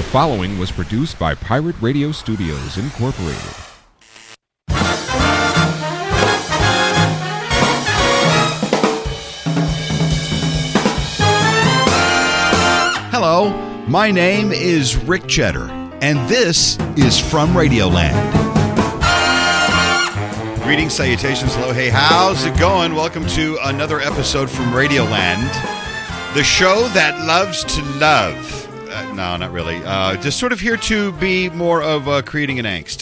following was produced by Pirate Radio Studios, Incorporated. Hello, my name is Rick Cheddar, and this is From Radioland. Greetings, salutations, hello, hey, how's it going? Welcome to another episode from Radioland, the show that loves to love. No, not really. Just sort of here to be more of creating an angst.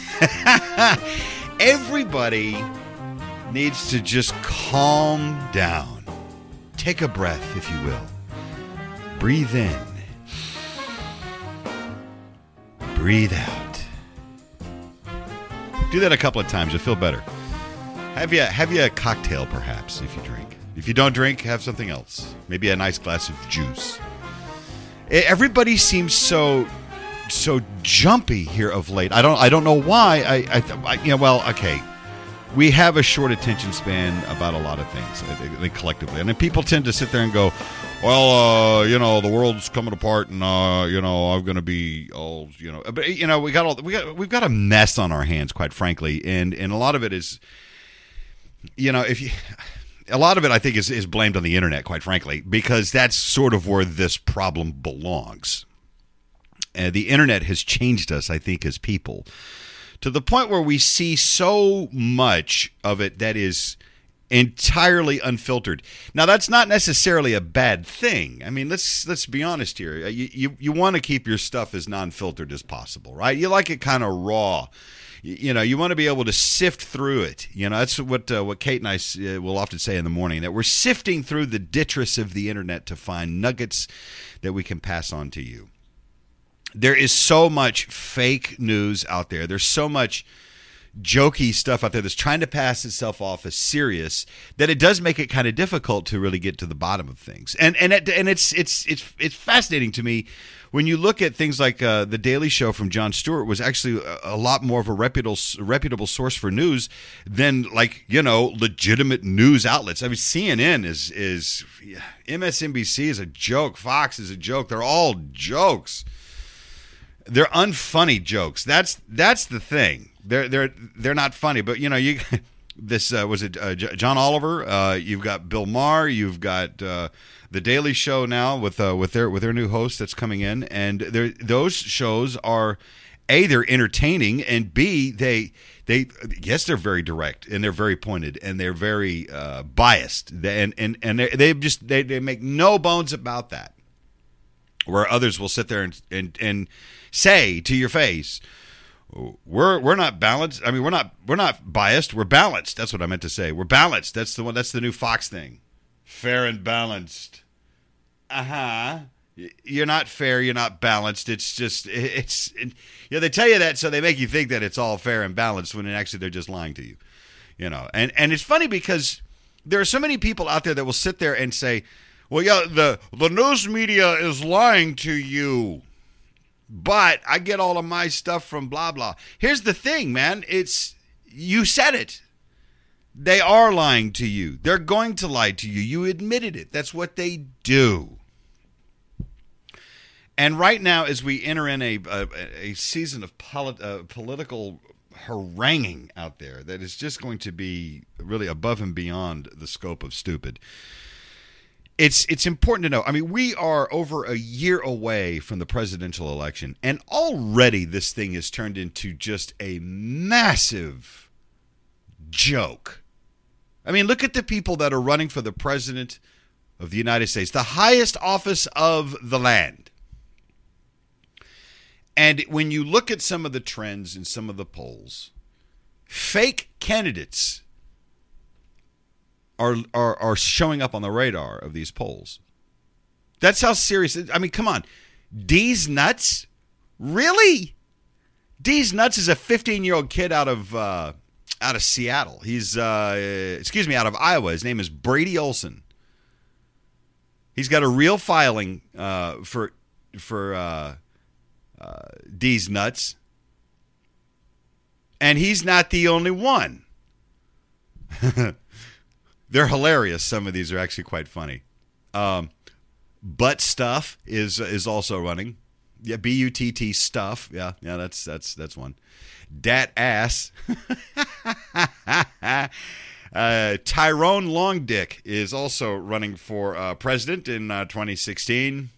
Everybody needs to just calm down. Take a breath, if you will. Breathe in. Breathe out. Do that a couple of times. You'll feel better. Have you a cocktail, perhaps, if you drink. If you don't drink, have something else. Maybe a nice glass of juice. Everybody seems so jumpy here of late. I don't know why. Okay. We have a short attention span about a lot of things, I think, collectively. And then people tend to sit there and go, well, the world's coming apart, and I'm going to be all, But we've got a mess on our hands, quite frankly, and a lot of it is, a lot of it, I think, is blamed on the internet, quite frankly, because that's sort of where this problem belongs. The internet has changed us, I think, as people, to the point where we see so much of it that is entirely unfiltered. Now, that's not necessarily a bad thing. I mean, let's be honest here. You want to keep your stuff as non-filtered as possible, right? You like it kind of raw. You want to be able to sift through it. That's what Kate and I will often say in the morning, that we're sifting through the detritus of the internet to find nuggets that we can pass on to you. There is so much fake news out there. There's so much jokey stuff out there that's trying to pass itself off as serious that it does make it kind of difficult to really get to the bottom of things. And it's fascinating to me when you look at things like the Daily Show from Jon Stewart was actually a lot more of a reputable source for news than legitimate news outlets. I mean, CNN is MSNBC is a joke. Fox is a joke. They're all jokes. They're unfunny jokes. That's the thing. They're not funny. But you this was it John Oliver. You've got Bill Maher. You've got the Daily Show now with their new host that's coming in, and those shows are A, they're entertaining, and B, they yes, they're very direct and they're very pointed and they're very biased, and they make no bones about that. Where others will sit there and say to your face, we're not balanced. I mean, we're not biased. We're balanced. That's what I meant to say. We're balanced. That's the one. That's the new Fox thing. Fair and balanced. You're not fair. You're not balanced. It's just they tell you that so they make you think that it's all fair and balanced when actually they're just lying to you. And it's funny because there are so many people out there that will sit there and say, well, yeah, the news media is lying to you, but I get all of my stuff from blah, blah. Here's the thing, man. You said it. They are lying to you. They're going to lie to you. You admitted it. That's what they do. And right now, as we enter in a season of political haranguing out there that is just going to be really above and beyond the scope of stupid, It's important to know. I mean, we are over a year away from the presidential election, and already this thing has turned into just a massive joke. I mean, look at the people that are running for the president of the United States, the highest office of the land. And when you look at some of the trends in some of the polls, fake candidates are showing up on the radar of these polls. That's how serious it is. I mean, come on. D's Nuts? Really? D's Nuts is a 15-year-old kid out of Seattle. He's out of Iowa. His name is Brady Olson. He's got a real filing for D's Nuts. And he's not the only one. They're hilarious. Some of these are actually quite funny. Butt Stuff is also running. Yeah, BUTT stuff. Yeah, that's one. Dat ass. Tyrone Longdick is also running for president in 2016.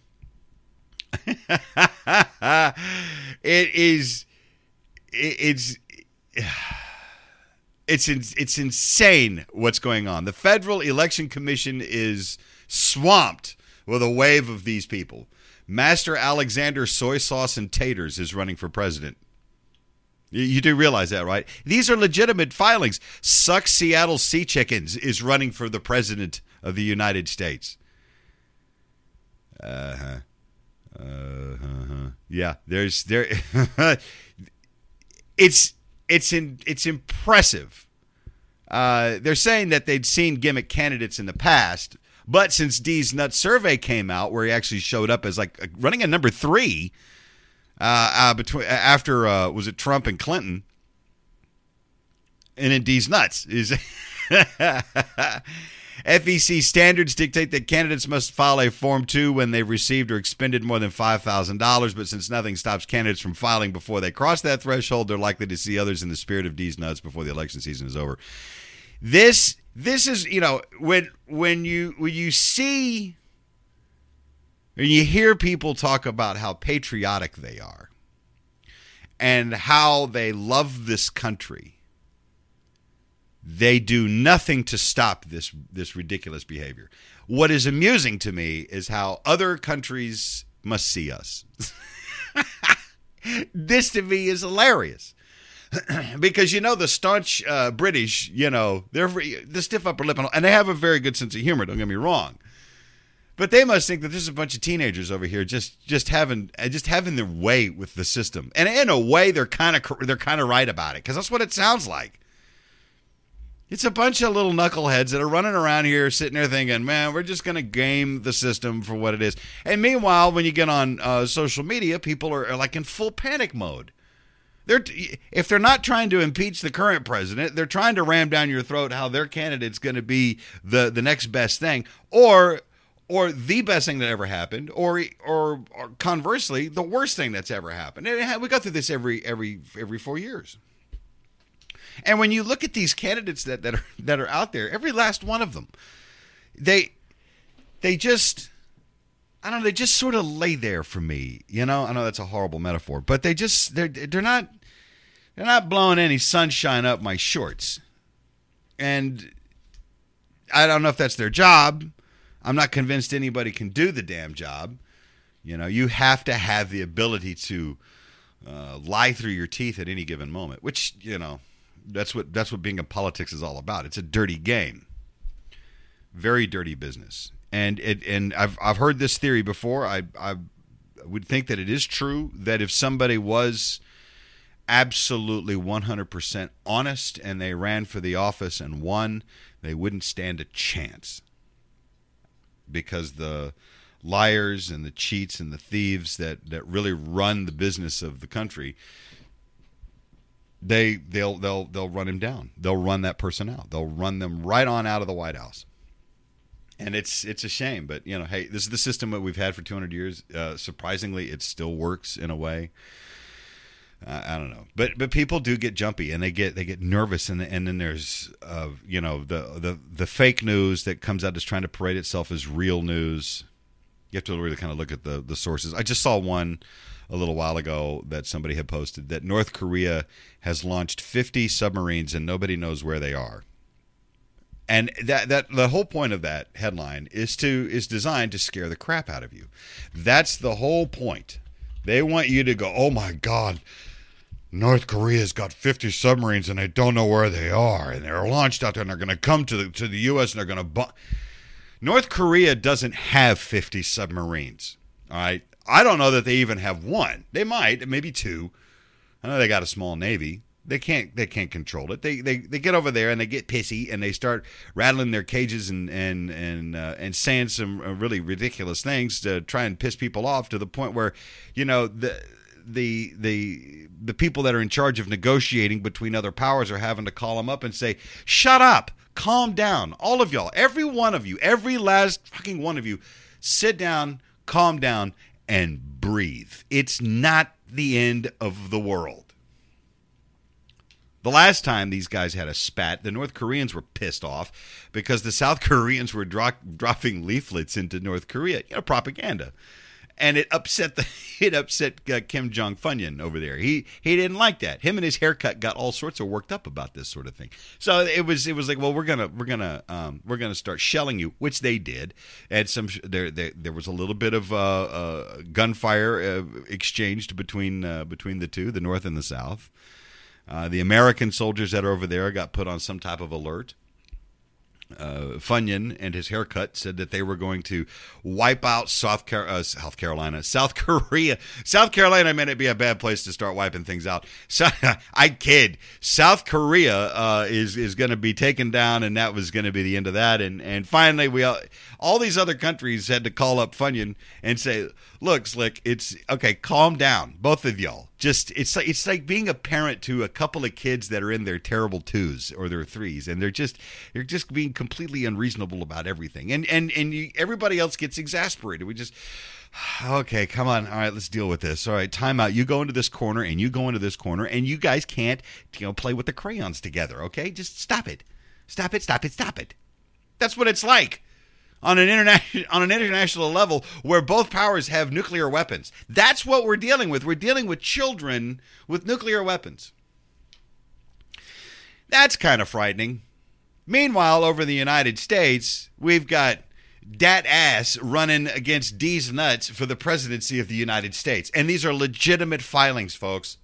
It's insane what's going on. The Federal Election Commission is swamped with a wave of these people. Master Alexander Soy Sauce and Taters is running for president. You do realize that, right? These are legitimate filings. Suck Seattle Sea Chickens is running for the president of the United States. Yeah, it's impressive. They're saying that they'd seen gimmick candidates in the past, but since D's Nut Survey came out, where he actually showed up as like running at number 3, after was it Trump and Clinton, and in D's Nuts is. FEC standards dictate that candidates must file a Form 2 when they've received or expended more than $5,000, but since nothing stops candidates from filing before they cross that threshold, they're likely to see others in the spirit of D's Nuts before the election season is over. This is, when you see, when you hear people talk about how patriotic they are and how they love this country, they do nothing to stop this ridiculous behavior. What is amusing to me is how other countries must see us. This to me is hilarious. Because, the staunch British, they're the stiff upper lip, and they have a very good sense of humor, don't get me wrong. But they must think that there's a bunch of teenagers over here just having their way with the system. And in a way, they're kind of right about it, because that's what it sounds like. It's a bunch of little knuckleheads that are running around here sitting there thinking, man, we're just going to game the system for what it is. And meanwhile, when you get on social media, people are like in full panic mode. If they're not trying to impeach the current president, they're trying to ram down your throat how their candidate's going to be the next best thing, or the best thing that ever happened, or conversely, the worst thing that's ever happened. And we go through this every 4 years. And when you look at these candidates that are out there, every last one of them, they just, I don't know, they just sort of lay there for me. I know that's a horrible metaphor, but they're not blowing any sunshine up my shorts. And I don't know if that's their job. I'm not convinced anybody can do the damn job. You have to have the ability to lie through your teeth at any given moment, which, that's what being in politics is all about. It's a dirty game. Very dirty business. And I've heard this theory before. I would think that it is true that if somebody was absolutely 100% honest and they ran for the office and won, they wouldn't stand a chance. Because the liars and the cheats and the thieves that really run the business of the country, they'll run him down. They'll run that person out. They'll run them right on out of the White House. And it's a shame, but hey, this is the system that we've had for 200 years. Surprisingly, it still works in a way. I don't know, but people do get jumpy and they get nervous, and then there's the fake news that comes out as trying to parade itself as real news. You have to really kind of look at the sources. I just saw one a little while ago that somebody had posted that North Korea has launched 50 submarines and nobody knows where they are. And that the whole point of that headline is designed to scare the crap out of you. That's the whole point. They want you to go, oh my God, North Korea's got 50 submarines and they don't know where they are, and they're launched out there and they're going to come to the U.S. and they're going to bomb. North Korea doesn't have 50 submarines. All right, I don't know that they even have one. They might, maybe two. I know they got a small navy. They can't control it. They get over there and they get pissy and they start rattling their cages and saying some really ridiculous things to try and piss people off, to the point where the people that are in charge of negotiating between other powers are having to call them up and say, shut up, calm down, all of y'all, every one of you, every last fucking one of you, sit down, calm down, and breathe. It's not the end of the world. The last time these guys had a spat, the North Koreans were pissed off because the South Koreans were dropping leaflets into North Korea, propaganda. And it upset Kim Jong-Funyun over there. He didn't like that. Him and his haircut got all sorts of worked up about this sort of thing. So it was like, well, we're gonna start shelling you, which they did. And there was a little bit of gunfire exchanged between the two, the North and the South. The American soldiers that are over there got put on some type of alert. Funyun and his haircut said that they were going to wipe out South Korea. South Carolina may not be a bad place to start wiping things out. So, I kid. South Korea is going to be taken down, and that was going to be the end of that. And finally, all these other countries had to call up Funyun and say, "Look, Slick, it's okay. Calm down, both of y'all. It's like being a parent to a couple of kids that are in their terrible 2s or their 3s, and they're just being completely unreasonable about everything, and everybody else gets exasperated. We just, okay, come on, all right, let's deal with this. All right, time out. You go into this corner, and you go into this corner, and you guys can't play with the crayons together. Okay, just stop it. That's what it's like." On an international level where both powers have nuclear weapons. That's what we're dealing with. We're dealing with children with nuclear weapons. That's kind of frightening. Meanwhile, over in the United States, we've got dat ass running against D's nuts for the presidency of the United States. And these are legitimate filings, folks.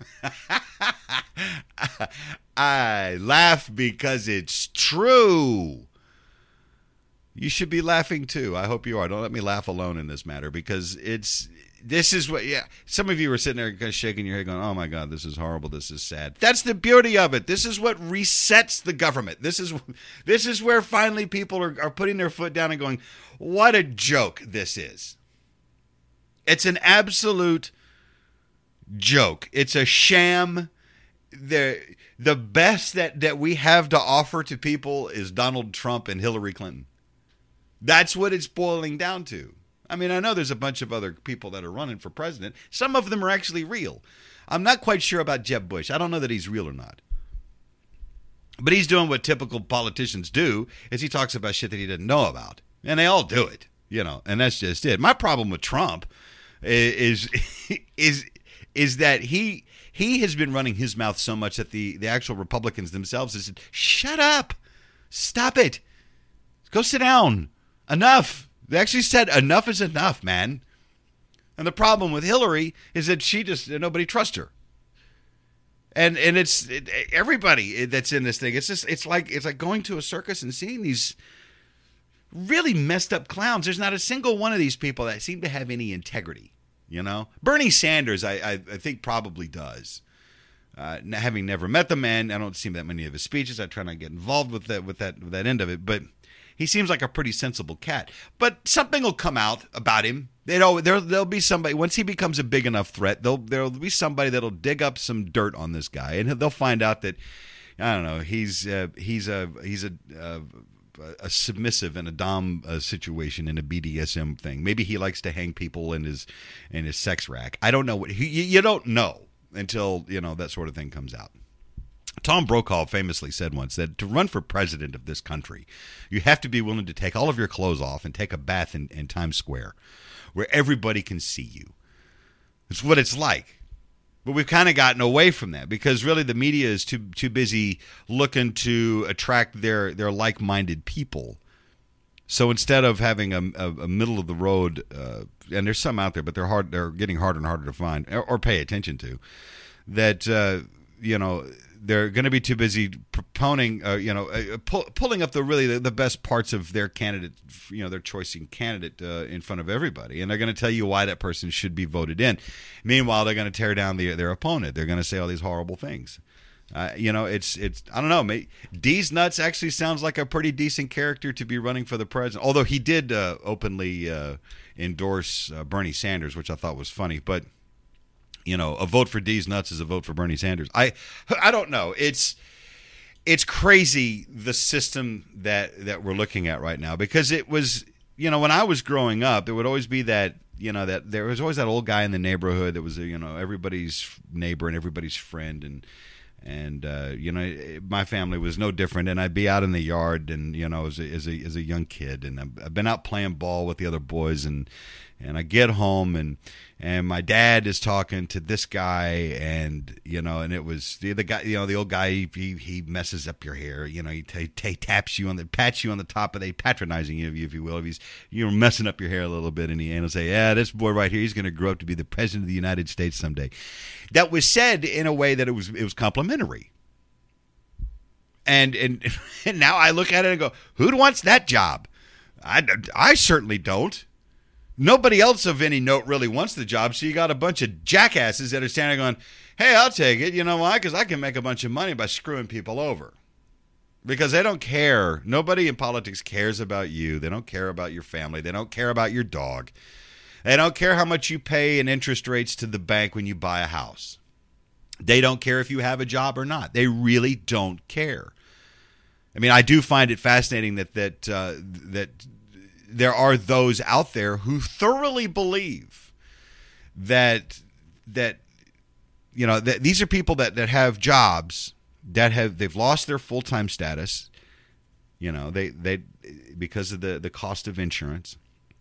I laugh because it's true. You should be laughing too. I hope you are. Don't let me laugh alone in this matter, because this is what, some of you are sitting there kind of shaking your head going, "Oh my God, this is horrible. This is sad." That's the beauty of it. This is what resets the government. This is where finally people are putting their foot down and going, "What a joke this is." It's an absolute joke. It's a sham. The best that we have to offer to people is Donald Trump and Hillary Clinton. That's what it's boiling down to. I mean, I know there's a bunch of other people that are running for president. Some of them are actually real. I'm not quite sure about Jeb Bush. I don't know that he's real or not. But he's doing what typical politicians do, is he talks about shit that he didn't know about. And they all do it, and that's just it. My problem with Trump is that he has been running his mouth so much that the actual Republicans themselves have said, "Shut up. Stop it. Go sit down. Enough." They actually said enough is enough, man. And the problem with Hillary is that nobody trusts her. And everybody that's in this thing. It's like going to a circus and seeing these really messed up clowns. There's not a single one of these people that seem to have any integrity. Bernie Sanders, I think probably does. Having never met the man, I don't see that many of his speeches. I try not to get involved with that end of it, but he seems like a pretty sensible cat. But something will come out about him. There'll be somebody, once he becomes a big enough threat, there'll be somebody that'll dig up some dirt on this guy, and they'll find out that, I don't know, he's a submissive in a dom situation, in a BDSM thing. Maybe he likes to hang people in his sex rack. I don't know what you don't know until that sort of thing comes out. Tom Brokaw famously said once that to run for president of this country, you have to be willing to take all of your clothes off and take a bath in Times Square, where everybody can see you. It's what it's like. But we've kind of gotten away from that because really the media is too busy looking to attract their like-minded people. So instead of having a middle of the road, and there's some out there, but they're getting harder and harder to find or pay attention to, that they're going to be too busy proponing, pulling up the best parts of their candidate, their choosing candidate in front of everybody, and they're going to tell you why that person should be voted in. Meanwhile, they're going to tear down their opponent. They're going to say all these horrible things. It's I don't know. D's nuts actually sounds like a pretty decent character to be running for the president. Although he did openly endorse Bernie Sanders, which I thought was funny, but. A vote for D's nuts is a vote for Bernie Sanders. I don't know. It's crazy, the system that we're looking at right now, because it was, when I was growing up, there would always be that that there was always that old guy in the neighborhood that was, everybody's neighbor and everybody's friend. And my family was no different. And I'd be out in the yard and, as a young kid, and I've been out playing ball with the other boys, and I get home and my dad is talking to this guy, and and it was the guy, the old guy. He messes up your hair, he taps you pats you on the top of patronizing you, if you will. If he's messing up your hair a little bit, and he'll say, "Yeah, this boy right here, he's going to grow up to be the president of the United States someday." That was said in a way that it was complimentary. And now I look at it and go, who wants that job? I certainly don't. Nobody else of any note really wants the job, so you got a bunch of jackasses that are standing going, hey, I'll take it. You know why? Because I can make a bunch of money by screwing people over. Because they don't care. Nobody in politics cares about you. They don't care about your family. They don't care about your dog. They don't care how much you pay in interest rates to the bank when you buy a house. They don't care if you have a job or not. They really don't care. I mean, I do find it fascinating that there are those out there who thoroughly believe that these are people that have jobs they've lost their full-time status, they because of the cost of insurance.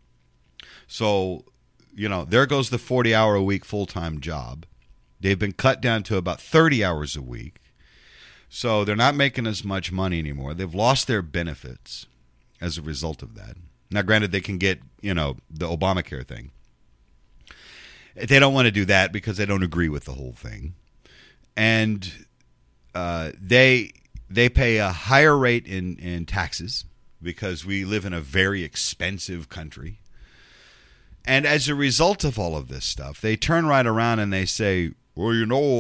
So, there goes the 40-hour-a-week full-time job. They've been cut down to about 30 hours a week. So they're not making as much money anymore. They've lost their benefits as a result of that. Now, granted, they can get, the Obamacare thing. They don't want to do that because they don't agree with the whole thing. And they pay a higher rate in taxes because we live in a very expensive country. And as a result of all of this stuff, they turn right around and they say, well,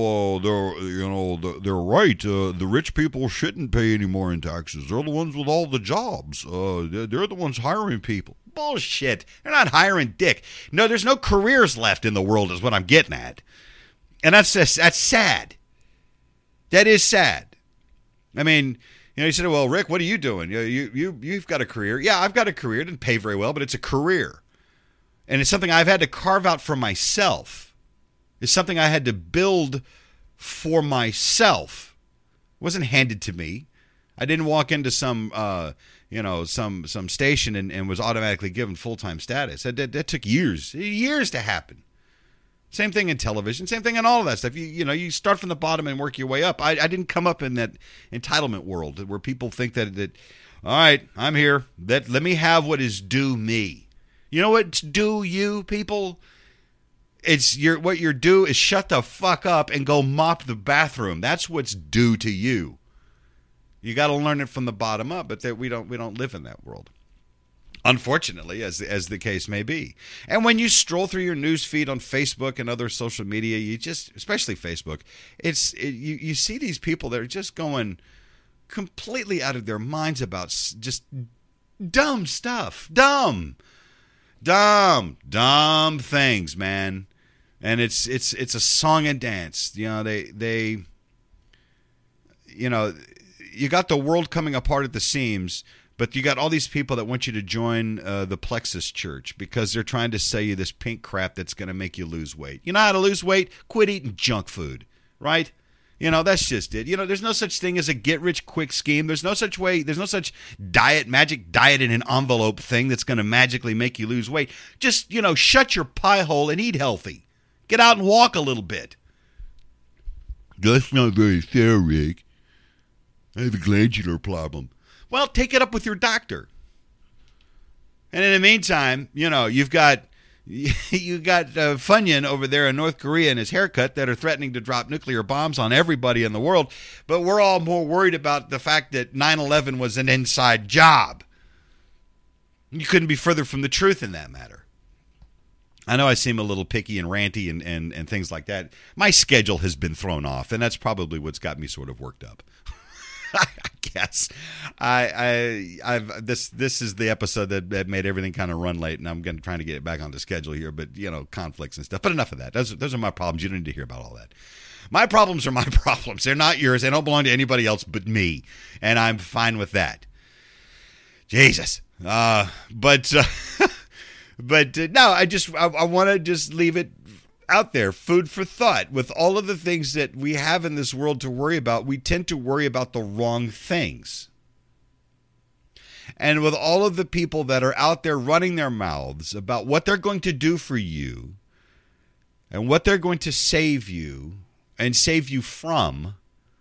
they're right. The rich people shouldn't pay any more in taxes. They're the ones with all the jobs. They're the ones hiring people. Bullshit. They're not hiring dick. No, there's no careers left in the world is what I'm getting at. And that's sad. That is sad. I mean, you said, well, Rick, what are you doing? You've got a career. Yeah, I've got a career. It didn't pay very well, but it's a career. And it's something I've had to carve out for myself. It's something I had to build for myself. It wasn't handed to me. I didn't walk into some station and was automatically given full-time status. That took years to happen. Same thing in television. Same thing in all of that stuff. You start from the bottom and work your way up. I didn't come up in that entitlement world where people think that all right, I'm here. Let me have what is due me. You know what's due you, people? What you're due is shut the fuck up and go mop the bathroom. That's what's due to you. You got to learn it from the bottom up, but we don't live in that world. Unfortunately, as the case may be. And when you stroll through your news feed on Facebook and other social media, especially Facebook, you see these people that are just going completely out of their minds about just dumb stuff. Dumb things, man. And it's a song and dance. You got the world coming apart at the seams, but you got all these people that want you to join the Plexus Church because they're trying to sell you this pink crap that's going to make you lose weight. You know how to lose weight? Quit eating junk food, right? That's just it. There's no such thing as a get-rich-quick scheme. There's no such magic diet in an envelope thing that's going to magically make you lose weight. Just, shut your pie hole and eat healthy. Get out and walk a little bit. That's not very fair, Rick. I have a glandular problem. Well, take it up with your doctor. And in the meantime, you've got Funyun over there in North Korea and his haircut that are threatening to drop nuclear bombs on everybody in the world. But we're all more worried about the fact that 9/11 was an inside job. You couldn't be further from the truth in that matter. I know I seem a little picky and ranty and things like that. My schedule has been thrown off, and that's probably what's got me sort of worked up. I guess this is the episode that made everything kind of run late, and I'm trying to get it back on the schedule here. But conflicts and stuff. But enough of that. Those are my problems. You don't need to hear about all that. My problems are my problems. They're not yours. They don't belong to anybody else but me, and I'm fine with that. Jesus. But no, I want to just leave it out there, food for thought. With all of the things that we have in this world to worry about, we tend to worry about the wrong things. And with all of the people that are out there running their mouths about what they're going to do for you and what they're going to save you and save you from,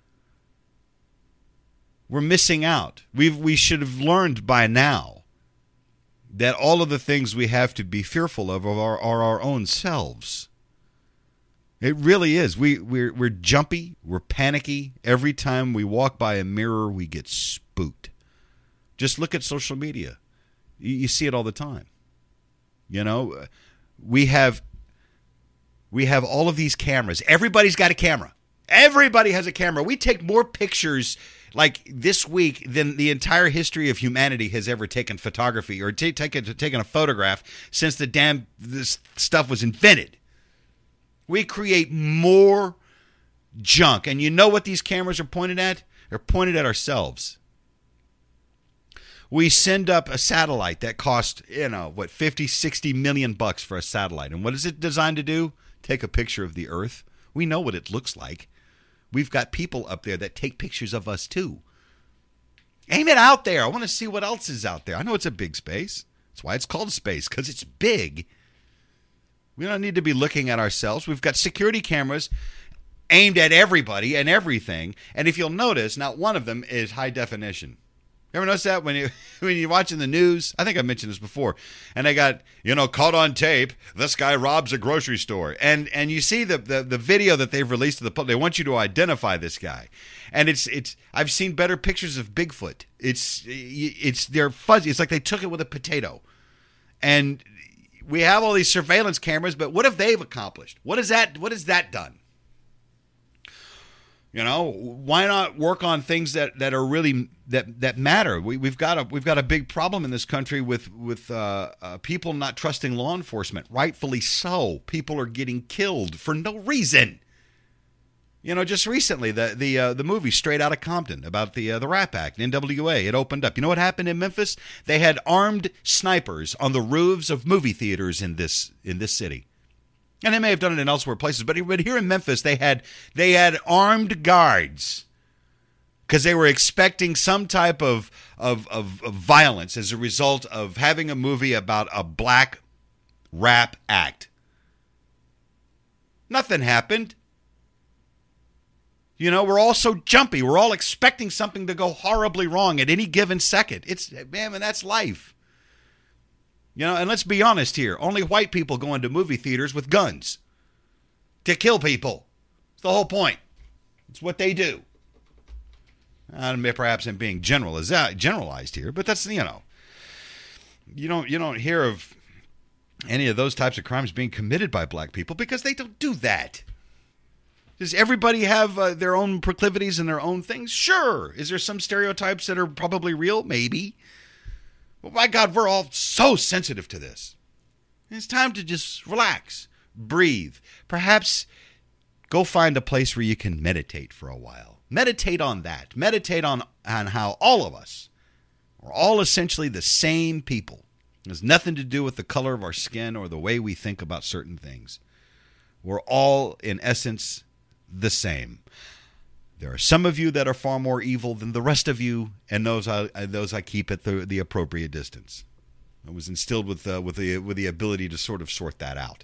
we're missing out. We should have learned by now that all of the things we have to be fearful of are our own selves. It really is. We're jumpy. We're panicky. Every time we walk by a mirror, we get spooked. Just look at social media. You see it all the time. You know, we have all of these cameras. Everybody's got a camera. Everybody has a camera. We take more pictures like this week than the entire history of humanity has ever taken photography or taken a photograph since this stuff was invented. We create more junk. And you know what these cameras are pointed at? They're pointed at ourselves. We send up a satellite that costs, 50, 60 million bucks for a satellite. And what is it designed to do? Take a picture of the Earth. We know what it looks like. We've got people up there that take pictures of us too. Aim it out there. I want to see what else is out there. I know it's a big space. That's why it's called space, because it's big. We don't need to be looking at ourselves. We've got security cameras aimed at everybody and everything. And if you'll notice, not one of them is high definition. You ever notice that when you're watching the news? I think I mentioned this before. And they got, caught on tape, this guy robs a grocery store. And you see the video that they've released to the public. They want you to identify this guy. And it's I've seen better pictures of Bigfoot. They're fuzzy. It's like they took it with a potato. And we have all these surveillance cameras, but what have they accomplished? What has that done? Why not work on things that are really that matter? We've got a big problem in this country with people not trusting law enforcement. Rightfully so. People are getting killed for no reason. Just recently the movie Straight Outta Compton about the Rap Act, NWA, it opened up. You know what happened in Memphis? They had armed snipers on the roofs of movie theaters in this city. And they may have done it in elsewhere places, but here in Memphis, they had armed guards because they were expecting some type of violence as a result of having a movie about a black rap act. Nothing happened. We're all so jumpy. We're all expecting something to go horribly wrong at any given second. That's life. And let's be honest here. Only white people go into movie theaters with guns to kill people. It's the whole point. It's what they do. Perhaps I'm being generalized here, but that's, you don't hear of any of those types of crimes being committed by black people because they don't do that. Does everybody have their own proclivities and their own things? Sure. Is there some stereotypes that are probably real? Maybe. But my God, we're all so sensitive to this. It's time to just relax, breathe. Perhaps go find a place where you can meditate for a while. Meditate on that. Meditate on how all of us are all essentially the same people. It has nothing to do with the color of our skin or the way we think about certain things. We're all, in essence, the same. There are some of you that are far more evil than the rest of you, and those I keep at the appropriate distance. I was instilled with the ability to sort of sort that out.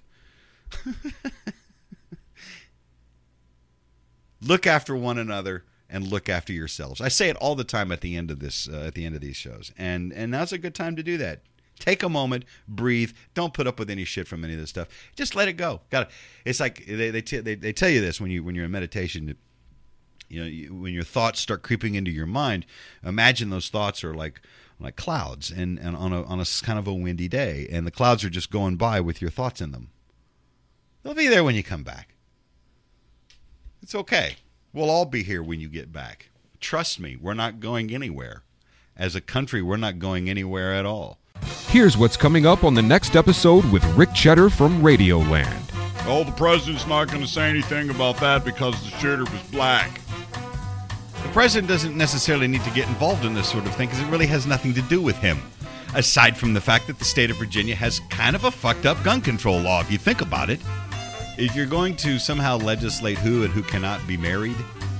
Look after one another and look after yourselves. I say it all the time at the end of these shows, and now's a good time to do that. Take a moment, breathe. Don't put up with any shit from any of this stuff. Just let it go. It's like they tell you this when you're in meditation. When your thoughts start creeping into your mind, imagine those thoughts are like clouds and on a kind of a windy day, and the clouds are just going by with your thoughts in them. They'll be there when you come back. It's okay. We'll all be here when you get back. Trust me, we're not going anywhere. As a country, we're not going anywhere at all. Here's what's coming up on the next episode with Rick Cheddar from Radioland. Oh, the president's not going to say anything about that because the shooter was black. The president doesn't necessarily need to get involved in this sort of thing because it really has nothing to do with him. Aside from the fact that the state of Virginia has kind of a fucked up gun control law, if you think about it. If you're going to somehow legislate who and who cannot be married,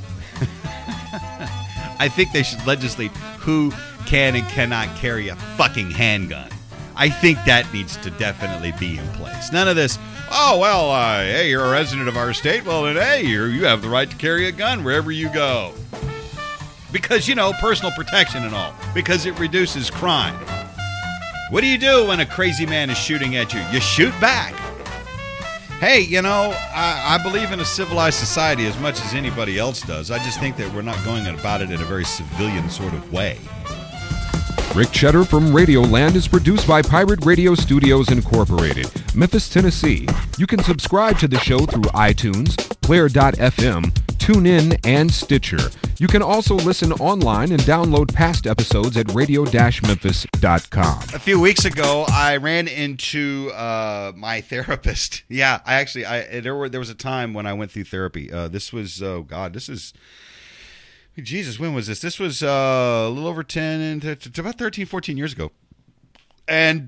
I think they should legislate who can and cannot carry a fucking handgun. I think that needs to definitely be in place. None of this, oh, well, hey, you're a resident of our state. Well, then, hey, you have the right to carry a gun wherever you go. Because, personal protection and all. Because it reduces crime. What do you do when a crazy man is shooting at you? You shoot back. Hey, I believe in a civilized society as much as anybody else does. I just think that we're not going about it in a very civilian sort of way. Rick Cheddar from Radioland is produced by Pirate Radio Studios Incorporated, Memphis, Tennessee. You can subscribe to the show through iTunes, Player.fm, TuneIn, and Stitcher. You can also listen online and download past episodes at radio-memphis.com. A few weeks ago, I ran into my therapist. Yeah, there was a time when I went through therapy. Jesus, when was this? This was a little over 10, to about 13, 14 years ago. And,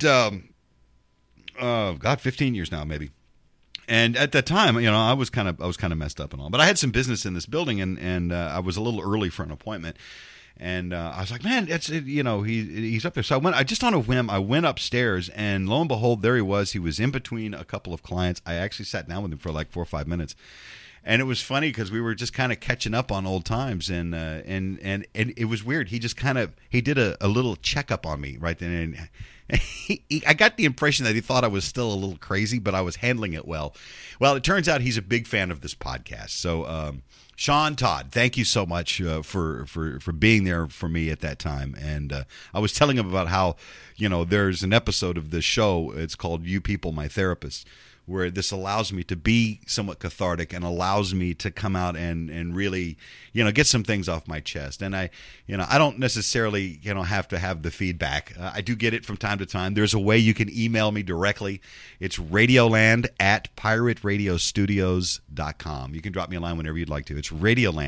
15 years now, maybe. And at that time, I was kind of messed up and all. But I had some business in this building, and I was a little early for an appointment. And I was like, man, he's up there. So I just on a whim, I went upstairs, and lo and behold, there he was. He was in between a couple of clients. I actually sat down with him for like 4 or 5 minutes. And it was funny because we were just kind of catching up on old times, and it was weird. He just he did a little checkup on me right then, and I got the impression that he thought I was still a little crazy, but I was handling it well. Well, it turns out he's a big fan of this podcast. So, Sean Todd, thank you so much for being there for me at that time. And I was telling him about how there's an episode of this show. It's called "You People, My Therapist," where this allows me to be somewhat cathartic and allows me to come out and really, get some things off my chest. And I don't necessarily, have to have the feedback. I do get it from time to time. There's a way you can email me directly. It's radioland@pirateradiostudios.com. You can drop me a line whenever you'd like to. It's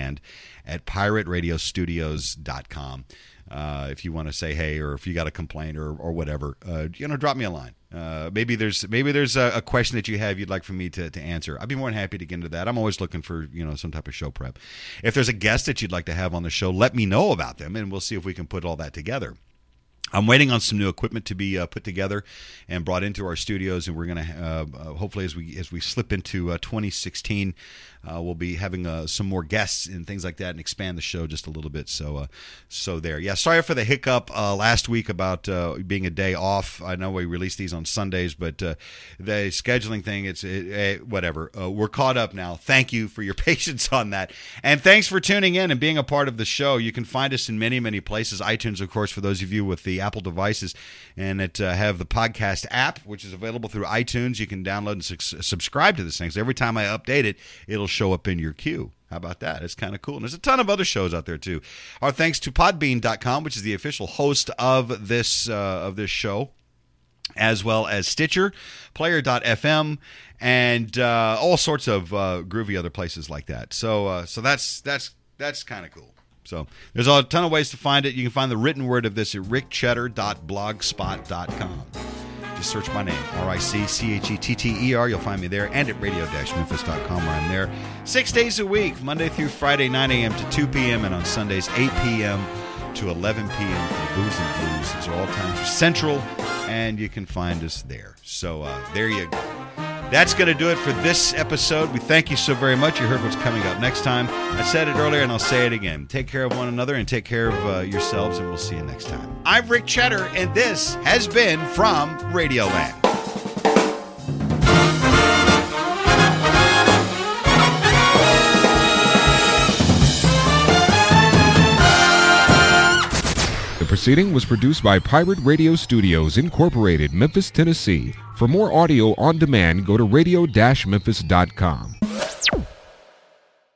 radioland@pirateradiostudios.com. If you want to say hey, or if you got a complaint or whatever, drop me a line. Maybe there's a question that you have you'd like for me to answer. I'd be more than happy to get into that. I'm always looking for some type of show prep. If there's a guest that you'd like to have on the show, let me know about them, and we'll see if we can put all that together. I'm waiting on some new equipment to be put together and brought into our studios, and we're going to hopefully as we slip into 2016, we'll be having some more guests and things like that, and expand the show just a little bit. So there. Yeah, sorry for the hiccup last week about being a day off. I know we release these on Sundays, but the scheduling thing, it's whatever. We're caught up now. Thank you for your patience on that, and thanks for tuning in and being a part of the show. You can find us in many, many places. iTunes, of course, for those of you with the Apple devices, and it have the podcast app, which is available through iTunes. You can download and subscribe to this thing. So every time I update it, it'll show up in your queue. How about that? It's kind of cool. And there's a ton of other shows out there too. Our thanks to Podbean.com, which is the official host of this show, as well as Stitcher, Player.fm, and all sorts of groovy other places like that. So that's kind of cool. So there's a ton of ways to find it. You can find the written word of this at rickcheddar.blogspot.com. Just search my name, RICCHETTER. You'll find me there, and at radio-memphis.com, where I'm there 6 days a week, Monday through Friday, 9 a.m. to 2 p.m., and on Sundays, 8 p.m. to 11 p.m. for Booze and Blues. These are all times for Central, and you can find us there. So there you go. That's going to do it for this episode. We thank you so very much. You heard what's coming up next time. I said it earlier, and I'll say it again. Take care of one another and take care of yourselves, and we'll see you next time. I'm Rick Cheddar, and this has been from Radioland. The proceeding was produced by Pirate Radio Studios Incorporated, Memphis, Tennessee. For more audio on demand, go to radio-memphis.com.